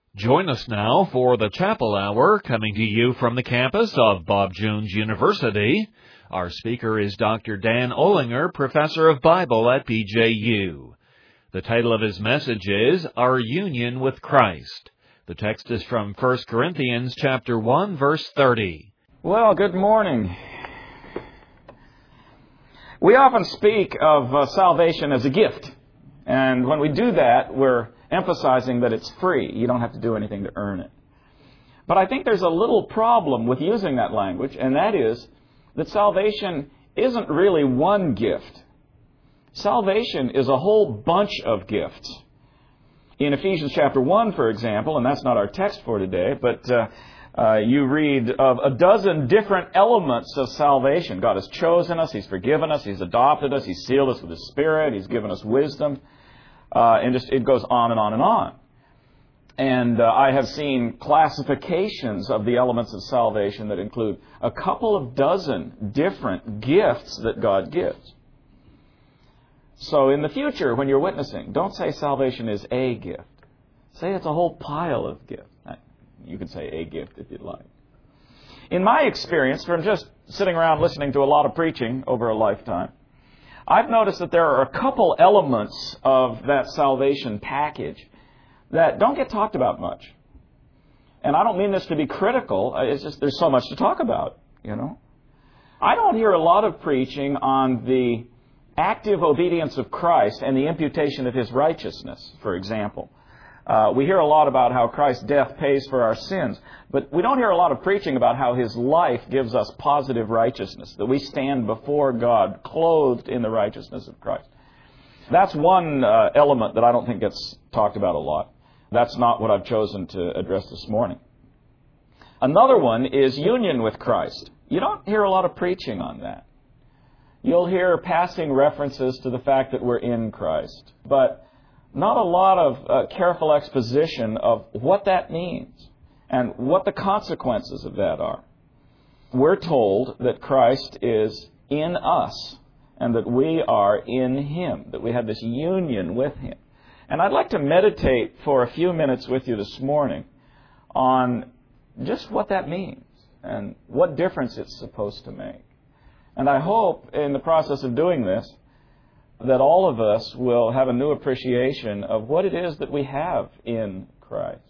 Join us now for the Chapel Hour, coming to you from the campus of Bob Jones University. Our speaker is Dr. Dan Olinger, Professor of Bible at BJU. The title of his message is Our Union with Christ. The text is from 1 Corinthians chapter 1, verse 30. Well, good morning. We often speak of salvation as a gift. And when we do that, we're emphasizing that it's free. You don't have to do anything to earn it. But I think there's a little problem with using that language, and that is that salvation isn't really one gift. Salvation is a whole bunch of gifts. In Ephesians chapter 1, for example, and that's not our text for today, but you read of a dozen different elements of salvation. God has chosen us, He's forgiven us, He's adopted us, He's sealed us with His Spirit, He's given us wisdom. And it goes on and on and on. And I have seen classifications of the elements of salvation that include a couple of dozen different gifts that God gives. So in the future, when you're witnessing, don't say salvation is a gift. Say it's a whole pile of gifts. You can say a gift if you'd like. In my experience, from just sitting around listening to a lot of preaching over a lifetime, I've noticed that there are a couple elements of that salvation package that don't get talked about much. And I don't mean this to be critical. It's just there's so much to talk about, you know. I don't hear a lot of preaching on the active obedience of Christ and the imputation of His righteousness, for example. We hear a lot about how Christ's death pays for our sins, but we don't hear a lot of preaching about how His life gives us positive righteousness, that we stand before God clothed in the righteousness of Christ. That's one element that I don't think gets talked about a lot. That's not what I've chosen to address this morning. Another one is union with Christ. You don't hear a lot of preaching on that. You'll hear passing references to the fact that we're in Christ, but not a lot of careful exposition of what that means and what the consequences of that are. We're told that Christ is in us and that we are in Him, that we have this union with Him. And I'd like to meditate for a few minutes with you this morning on just what that means and what difference it's supposed to make. And I hope in the process of doing this that all of us will have a new appreciation of what it is that we have in Christ.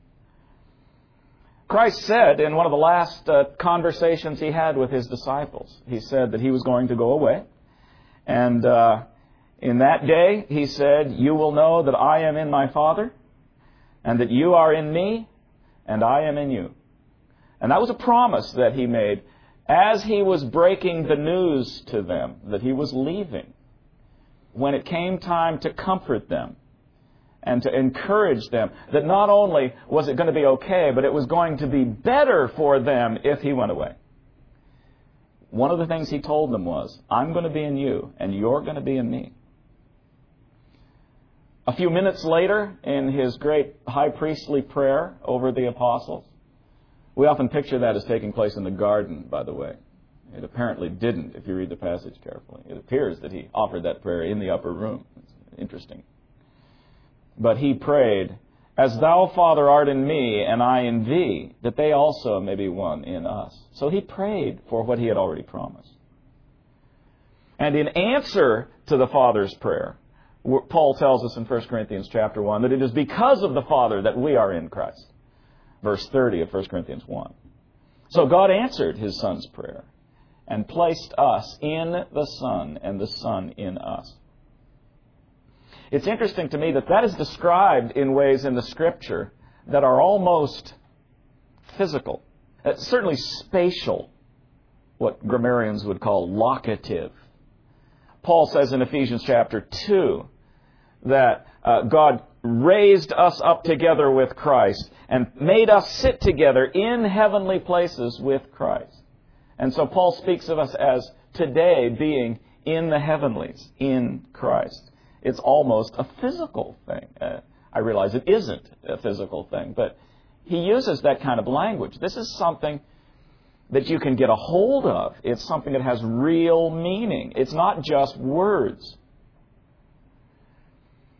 Christ said in one of the last conversations He had with His disciples, He said that He was going to go away. And in that day, He said, "You will know that I am in my Father, and that you are in me, and I am in you." And that was a promise that He made as He was breaking the news to them that He was leaving. When it came time to comfort them and to encourage them that not only was it going to be okay, but it was going to be better for them if He went away. One of the things He told them was, "I'm going to be in you, and you're going to be in me." A few minutes later, in His great high priestly prayer over the apostles, we often picture that as taking place in the garden, by the way. It apparently didn't, if you read the passage carefully. It appears that He offered that prayer in the upper room. It's interesting. But He prayed, "As thou, Father, art in me, and I in thee, that they also may be one in us." So He prayed for what He had already promised. And in answer to the Father's prayer, Paul tells us in 1 Corinthians chapter 1 that it is because of the Father that we are in Christ. Verse 30 of 1 Corinthians 1. So God answered His Son's prayer and placed us in the Son and the Son in us. It's interesting to me that that is described in ways in the Scripture that are almost physical, certainly spatial, what grammarians would call locative. Paul says in Ephesians chapter 2 that God raised us up together with Christ and made us sit together in heavenly places with Christ. And so Paul speaks of us as today being in the heavenlies, in Christ. It's almost a physical thing. I realize it isn't a physical thing, but he uses that kind of language. This is something that you can get a hold of. It's something that has real meaning. It's not just words.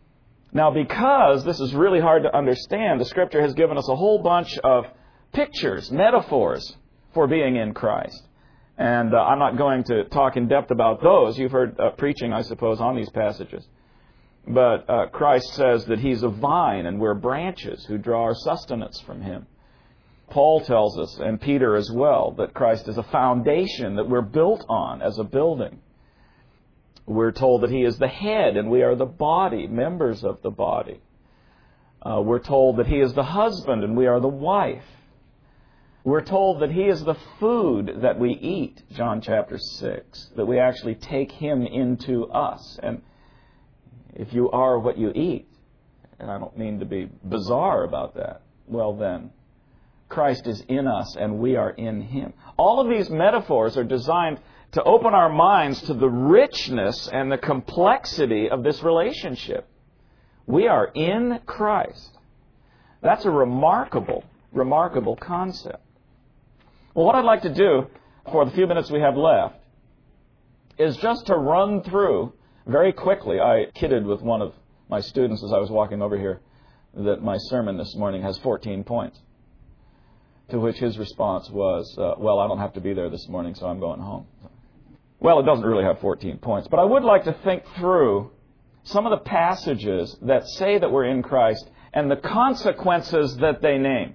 Now, because this is really hard to understand, the Scripture has given us a whole bunch of pictures, metaphors for being in Christ. And I'm not going to talk in depth about those. You've heard preaching, I suppose, on these passages. But Christ says that He's a vine and we're branches who draw our sustenance from Him. Paul tells us, and Peter as well, that Christ is a foundation that we're built on as a building. We're told that He is the head and we are the body, members of the body. We're told that He is the husband and we are the wife. We're told that He is the food that we eat, John chapter 6, that we actually take Him into us. And if you are what you eat, and I don't mean to be bizarre about that, well then, Christ is in us and we are in Him. All of these metaphors are designed to open our minds to the richness and the complexity of this relationship. We are in Christ. That's a remarkable, remarkable concept. Well, what I'd like to do for the few minutes we have left is just to run through very quickly. I kidded with one of my students as I was walking over here that my sermon this morning has 14 points. To which his response was, well, I don't have to be there this morning, so I'm going home. Well, it doesn't really have 14 points, but I would like to think through some of the passages that say that we're in Christ and the consequences that they name.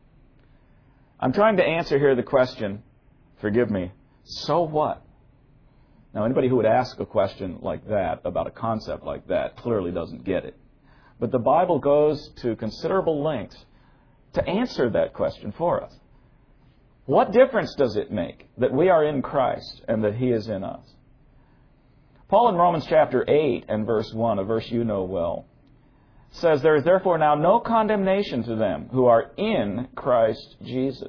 I'm trying to answer here the question, forgive me, so what? Now, anybody who would ask a question like that, about a concept like that, clearly doesn't get it. But the Bible goes to considerable lengths to answer that question for us. What difference does it make that we are in Christ and that He is in us? Paul in Romans chapter 8 and verse 1, a verse you know well, says, there is therefore now no condemnation to them who are in Christ Jesus.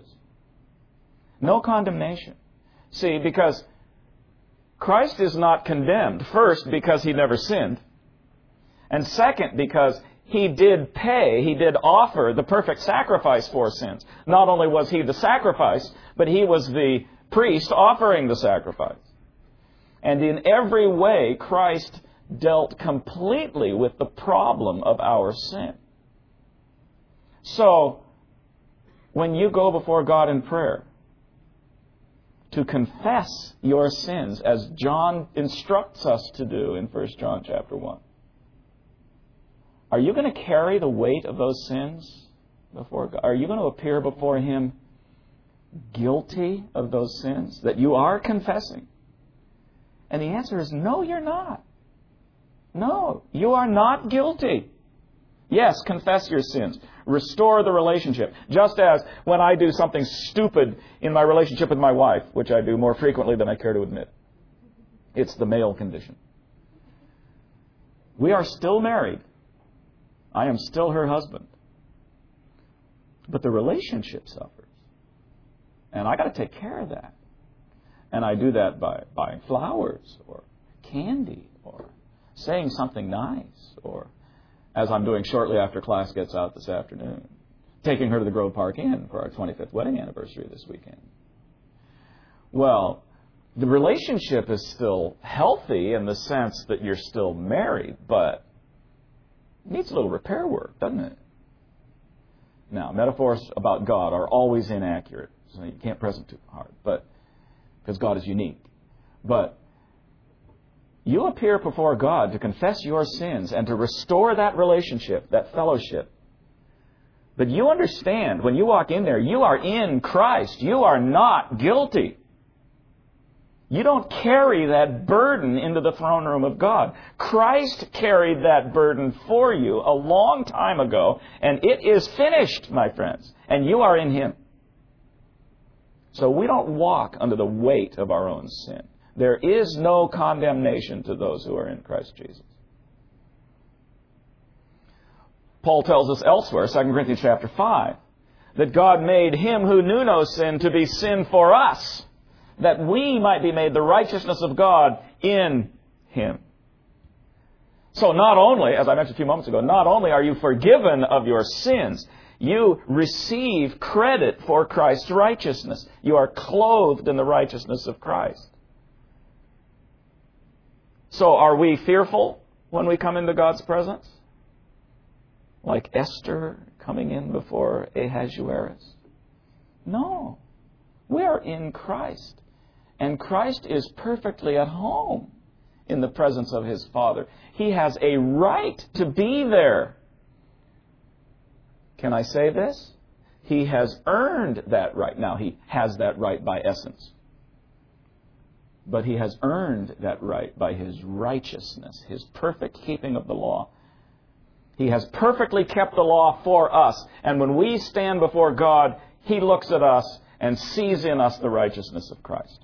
No condemnation. See, because Christ is not condemned. First, because He never sinned. And second, because He did pay, He did offer the perfect sacrifice for sins. Not only was He the sacrifice, but He was the priest offering the sacrifice. And in every way, Christ dealt completely with the problem of our sin. So, when you go before God in prayer to confess your sins, as John instructs us to do in 1 John chapter 1, are you going to carry the weight of those sins before God? Are you going to appear before Him guilty of those sins that you are confessing? And the answer is no, you're not. No, you are not guilty. Yes, confess your sins. Restore the relationship. Just as when I do something stupid in my relationship with my wife, which I do more frequently than I care to admit. It's the male condition. We are still married. I am still her husband. But the relationship suffers. And I got to take care of that. And I do that by buying flowers or candy or saying something nice, or, as I'm doing shortly after class gets out this afternoon, taking her to the Grove Park Inn for our 25th wedding anniversary this weekend. Well, the relationship is still healthy in the sense that you're still married, but it needs a little repair work, doesn't it? Now, metaphors about God are always inaccurate, so you can't press them too hard, but because God is unique. But you appear before God to confess your sins and to restore that relationship, that fellowship. But you understand, when you walk in there, you are in Christ. You are not guilty. You don't carry that burden into the throne room of God. Christ carried that burden for you a long time ago, and it is finished, my friends, and you are in Him. So we don't walk under the weight of our own sin. There is no condemnation to those who are in Christ Jesus. Paul tells us elsewhere, 2 Corinthians chapter 5, that God made Him who knew no sin to be sin for us, that we might be made the righteousness of God in Him. So not only, as I mentioned a few moments ago, not only are you forgiven of your sins, you receive credit for Christ's righteousness. You are clothed in the righteousness of Christ. So are we fearful when we come into God's presence? like Esther coming in before Ahasuerus? No. We are in Christ. And Christ is perfectly at home in the presence of His Father. He has a right to be there. Can I say this? He has earned that right. Now, He has that right by essence. But He has earned that right by His righteousness, His perfect keeping of the law. He has perfectly kept the law for us. And when we stand before God, He looks at us and sees in us the righteousness of Christ.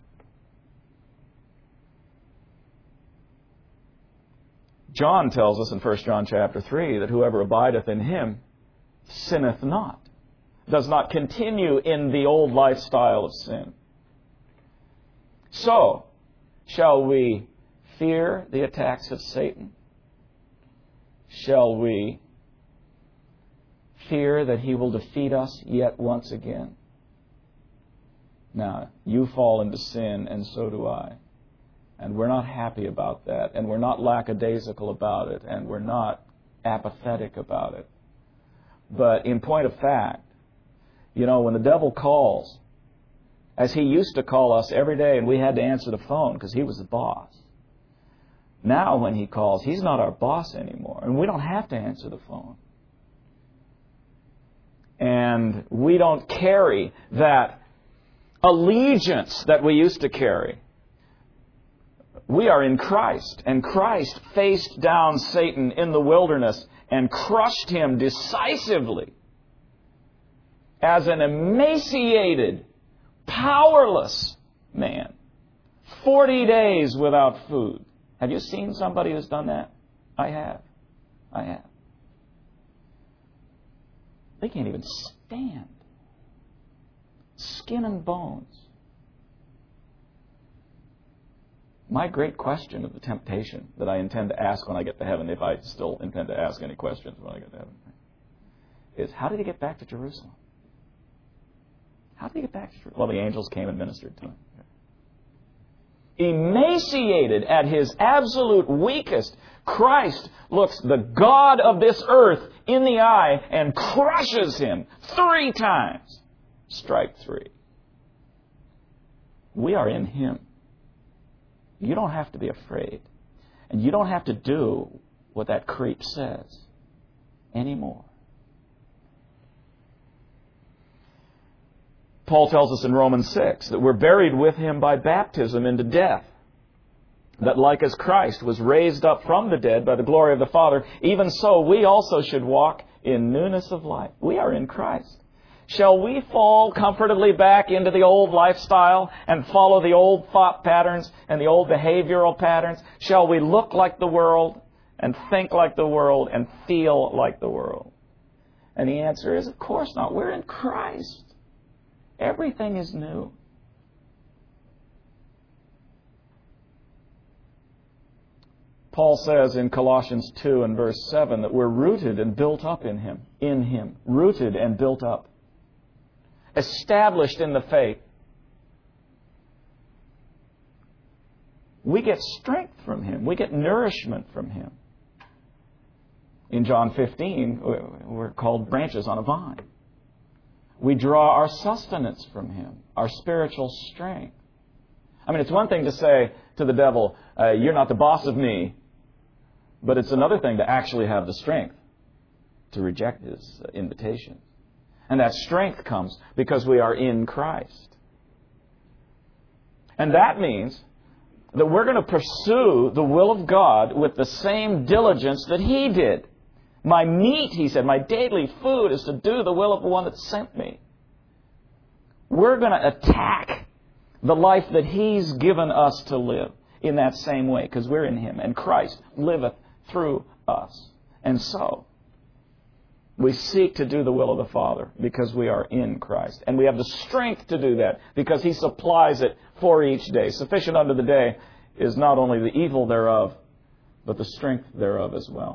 John tells us in 1 John chapter 3 that whoever abideth in Him sinneth not, does not continue in the old lifestyle of sin. So, shall we fear the attacks of Satan? Shall we fear that he will defeat us yet once again? Now, you fall into sin, and so do I. And we're not happy about that, and we're not lackadaisical about it, and we're not apathetic about it. But in point of fact, when the devil calls, as he used to call us every day, and we had to answer the phone because he was the boss. Now when he calls, he's not our boss anymore, and we don't have to answer the phone. And we don't carry that allegiance that we used to carry. We are in Christ, and Christ faced down Satan in the wilderness and crushed him decisively as an emaciated, powerless man. 40 days without food. Have you seen somebody who's done that? I have. They can't even stand. Skin and bones. My great question of the temptation that I intend to ask when I get to heaven, if I still intend to ask any questions when I get to heaven, is how did he get back to Jerusalem? How did he get back to Jerusalem? Well, the angels came and ministered to him. Emaciated at his absolute weakest, Christ looks the God of this earth in the eye and crushes him 3 times. Strike 3. We are in Him. You don't have to be afraid. And you don't have to do what that creep says anymore. Paul tells us in Romans 6 that we're buried with Him by baptism into death. That like as Christ was raised up from the dead by the glory of the Father, even so we also should walk in newness of life. We are in Christ. Shall we fall comfortably back into the old lifestyle and follow the old thought patterns and the old behavioral patterns? Shall we look like the world and think like the world and feel like the world? And the answer is, of course not. We're in Christ. Everything is new. Paul says in Colossians 2 and verse 7 that we're rooted and built up in Him. Rooted and built up. Established in the faith. We get strength from Him. We get nourishment from Him. In John 15, we're called branches on a vine. We draw our sustenance from Him, our spiritual strength. I mean, it's one thing to say to the devil, you're not the boss of me. But it's another thing to actually have the strength to reject his invitation. And that strength comes because we are in Christ. And that means that we're going to pursue the will of God with the same diligence that He did. My meat, He said, my daily food is to do the will of the one that sent me. We're going to attack the life that He's given us to live in that same way because we're in Him and Christ liveth through us. And so, we seek to do the will of the Father because we are in Christ. And we have the strength to do that because He supplies it for each day. Sufficient unto the day is not only the evil thereof, but the strength thereof as well.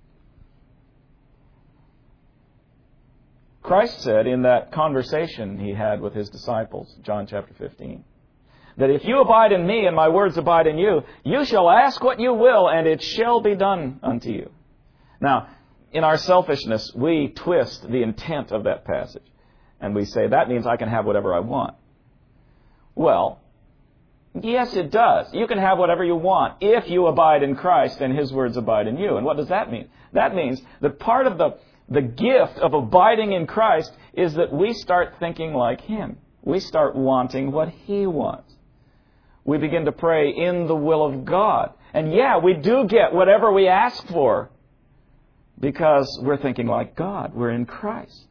Christ said in that conversation He had with His disciples, John chapter 15, that if you abide in me and my words abide in you, you shall ask what you will and it shall be done unto you. Now, in our selfishness, we twist the intent of that passage. And we say, that means I can have whatever I want. Well, yes, it does. You can have whatever you want if you abide in Christ and His words abide in you. And what does that mean? That means that part of the gift of abiding in Christ is that we start thinking like Him. We start wanting what He wants. We begin to pray in the will of God. And yeah, we do get whatever we ask for because we're thinking like God. We're in Christ.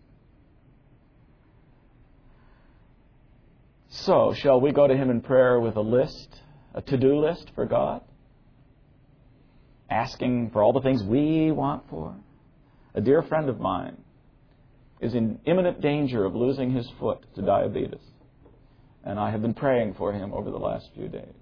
So, shall we go to Him in prayer with a list, a to-do list for God? Asking for all the things we want for? A dear friend of mine is in imminent danger of losing his foot to diabetes. And I have been praying for him over the last few days.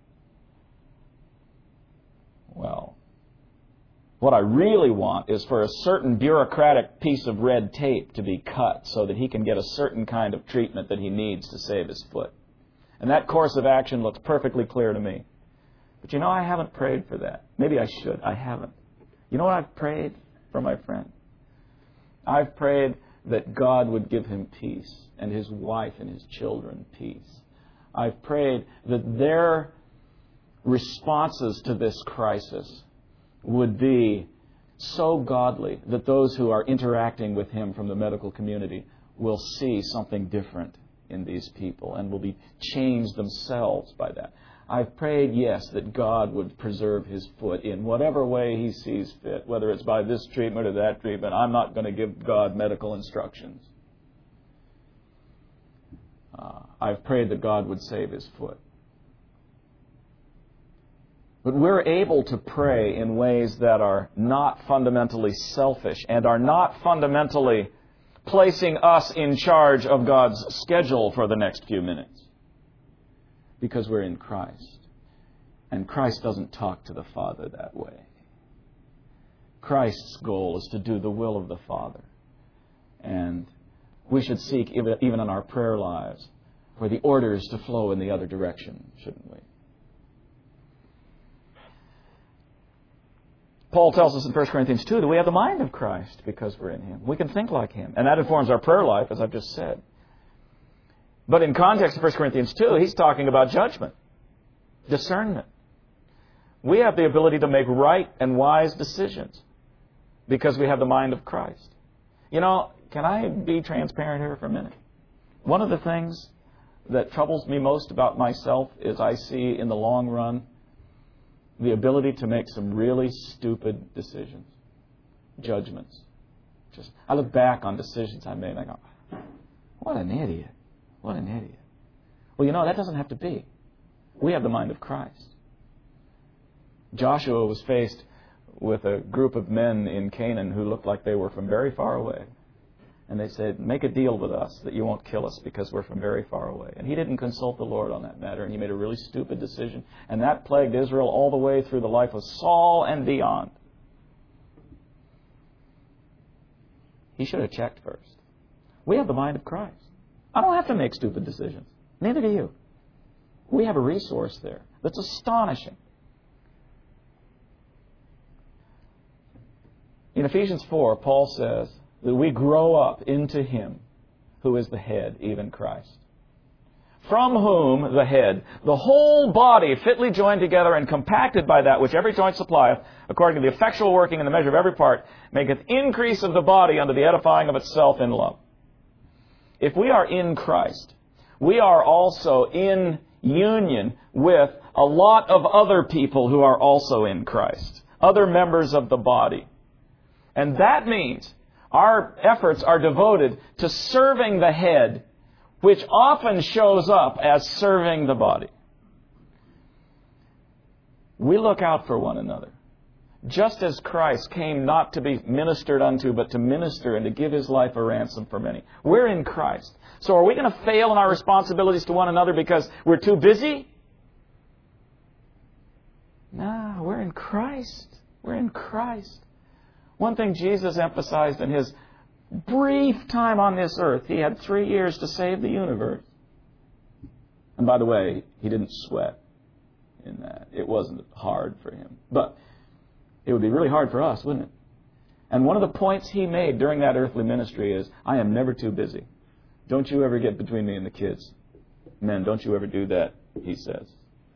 Well, what I really want is for a certain bureaucratic piece of red tape to be cut so that he can get a certain kind of treatment that he needs to save his foot. And that course of action looks perfectly clear to me. But you know, I haven't prayed for that. Maybe I should. I haven't. You know what I've prayed for my friend? I've prayed that God would give him peace and his wife and his children peace. I've prayed that their responses to this crisis would be so godly that those who are interacting with him from the medical community will see something different in these people and will be changed themselves by that. I've prayed, yes, that God would preserve his foot in whatever way he sees fit, whether it's by this treatment or that treatment. I'm not going to give God medical instructions. I've prayed that God would save his foot. But we're able to pray in ways that are not fundamentally selfish and are not fundamentally placing us in charge of God's schedule for the next few minutes. Because we're in Christ. And Christ doesn't talk to the Father that way. Christ's goal is to do the will of the Father. And we should seek, even in our prayer lives, for the orders to flow in the other direction, shouldn't we? Paul tells us in 1 Corinthians 2 that we have the mind of Christ because we're in Him. We can think like Him. And that informs our prayer life, as I've just said. But in context of 1 Corinthians 2, he's talking about judgment, discernment. We have the ability to make right and wise decisions because we have the mind of Christ. You know, can I be transparent here for a minute? One of the things that troubles me most about myself is I see in the long run the ability to make some really stupid decisions, judgments. I look back on decisions I made and I go, what an idiot. What an idiot. Well, you know, that doesn't have to be. We have the mind of Christ. Joshua was faced with a group of men in Canaan who looked like they were from very far away. And they said, make a deal with us that you won't kill us because we're from very far away. And he didn't consult the Lord on that matter, and he made a really stupid decision. And that plagued Israel all the way through the life of Saul and beyond. He should have checked first. We have the mind of Christ. I don't have to make stupid decisions. Neither do you. We have a resource there that's astonishing. In Ephesians 4, Paul says that we grow up into Him who is the head, even Christ. From whom the head, the whole body fitly joined together and compacted by that which every joint supplieth, according to the effectual working in the measure of every part, maketh increase of the body unto the edifying of itself in love. If we are in Christ, we are also in union with a lot of other people who are also in Christ, other members of the body. And that means our efforts are devoted to serving the head, which often shows up as serving the body. We look out for one another. Just as Christ came not to be ministered unto, but to minister and to give His life a ransom for many. We're in Christ. So are we going to fail in our responsibilities to one another because we're too busy? No, we're in Christ. We're in Christ. One thing Jesus emphasized in His brief time on this earth, He had 3 years to save the universe. And by the way, He didn't sweat in that. It wasn't hard for Him. But it would be really hard for us, wouldn't it? And one of the points he made during that earthly ministry is, I am never too busy. Don't you ever get between me and the kids. Men, don't you ever do that, he says.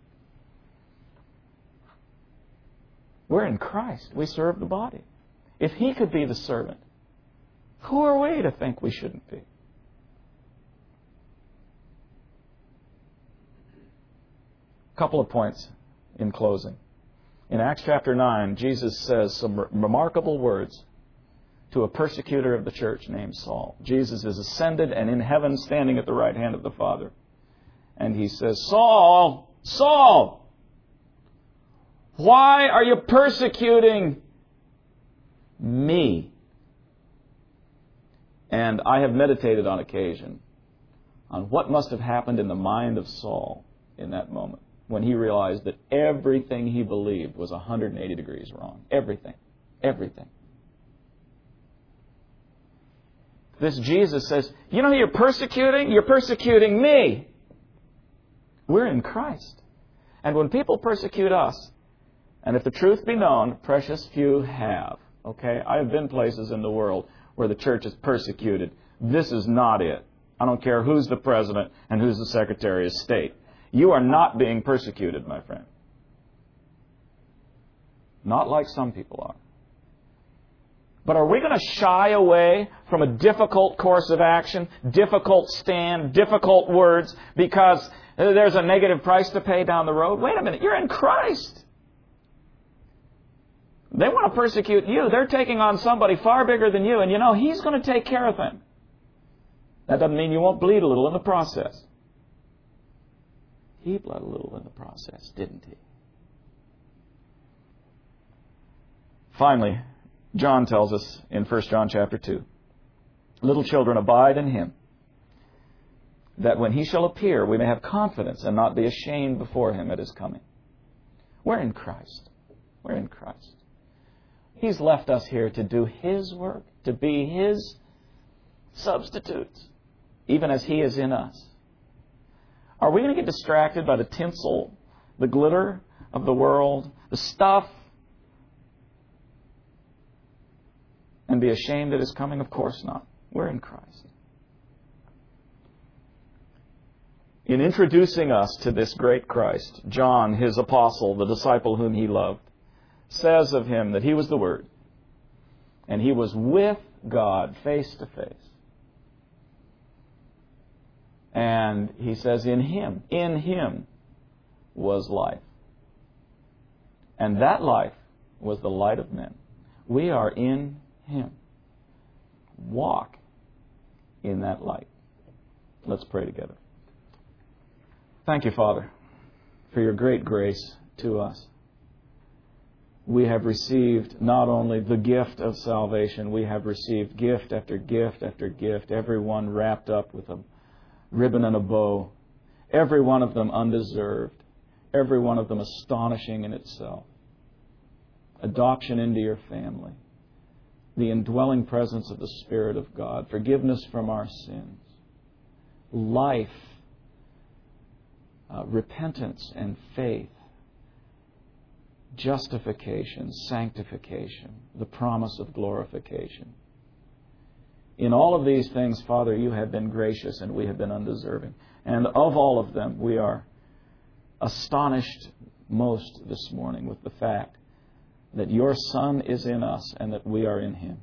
We're in Christ. We serve the body. If he could be the servant, who are we to think we shouldn't be? A couple of points in closing. In Acts chapter 9, Jesus says some remarkable words to a persecutor of the church named Saul. Jesus is ascended and in heaven standing at the right hand of the Father. And he says, Saul, Saul, why are you persecuting me? And I have meditated on occasion on what must have happened in the mind of Saul in that moment when he realized that everything he believed was 180 degrees wrong. Everything. Everything. This Jesus says, you know who you're persecuting? You're persecuting me. We're in Christ. And when people persecute us, and if the truth be known, precious few have. Okay? I have been places in the world where the church is persecuted. This is not it. I don't care who's the president and who's the Secretary of State. You are not being persecuted, my friend. Not like some people are. But are we going to shy away from a difficult course of action, difficult stand, difficult words, because there's a negative price to pay down the road? Wait a minute, you're in Christ. They want to persecute you. They're taking on somebody far bigger than you, and you know, He's going to take care of them. That doesn't mean you won't bleed a little in the process. He bled a little in the process, didn't he? Finally, John tells us in 1 John chapter 2, little children, abide in Him, that when He shall appear, we may have confidence and not be ashamed before Him at His coming. We're in Christ. We're in Christ. He's left us here to do His work, to be His substitutes, even as He is in us. Are we going to get distracted by the tinsel, the glitter of the world, the stuff, and be ashamed at His coming? Of course not. We're in Christ. In introducing us to this great Christ, John, his apostle, the disciple whom he loved, says of Him that He was the Word, and He was with God face to face. And he says, in Him was life. And that life was the light of men. We are in Him. Walk in that light. Let's pray together. Thank you, Father, for your great grace to us. We have received not only the gift of salvation, we have received gift after gift after gift, every one wrapped up with a ribbon and a bow, every one of them undeserved, every one of them astonishing in itself. Adoption into your family, the indwelling presence of the Spirit of God, forgiveness from our sins, life, repentance and faith, justification, sanctification, the promise of glorification. In all of these things, Father, you have been gracious and we have been undeserving. And of all of them, we are astonished most this morning with the fact that your Son is in us and that we are in Him.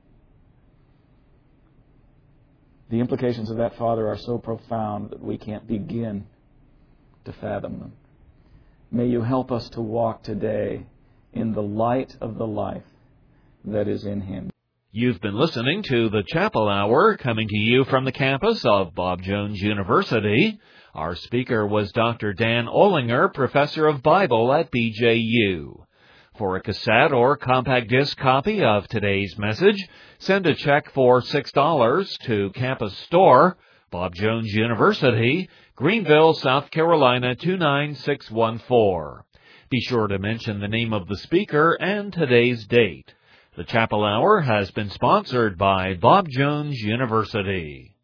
The implications of that, Father, are so profound that we can't begin to fathom them. May you help us to walk today in the light of the life that is in Him. You've been listening to the Chapel Hour, coming to you from the campus of Bob Jones University. Our speaker was Dr. Dan Olinger, professor of Bible at BJU. For a cassette or compact disc copy of today's message, send a check for $6 to Campus Store, Bob Jones University, Greenville, South Carolina 29614. Be sure to mention the name of the speaker and today's date. The Chapel Hour has been sponsored by Bob Jones University.